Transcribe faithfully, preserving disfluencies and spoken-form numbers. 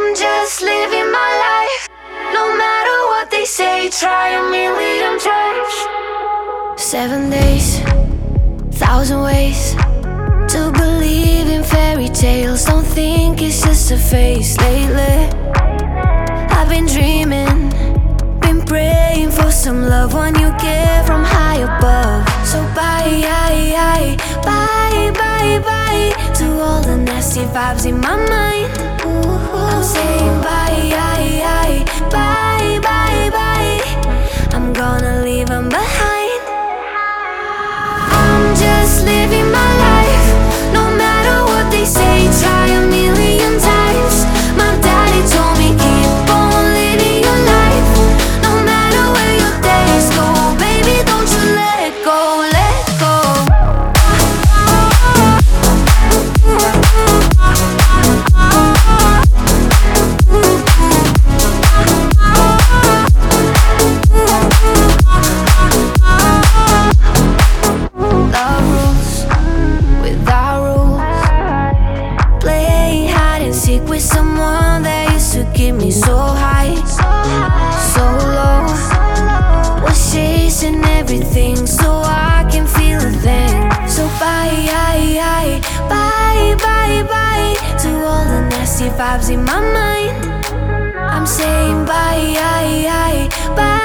just living my life. No matter what they say, try a million times. Seven days, thousand ways to believe in fairy tales. Don't think it's just a phase. Lately I've been dreaming, been praying for some love, one you get from high above. So bye, bye, bye, bye, bye to all the nasty vibes in my mind. I'm saying bye, bye, bye, bye, bye. I'm gonna leave them behind. I'm just living my life. No matter what they say, try a million times. My daddy told me keep on living your life. No matter where your days go, baby, don't you let go, let go. Love rules without rules. Playing hide and seek with someone that used to keep me so high, so low. Was chasing everything so I can feel a thing. So bye, bye, bye, bye, bye to all the nasty vibes in my mind. I'm saying bye, bye, bye.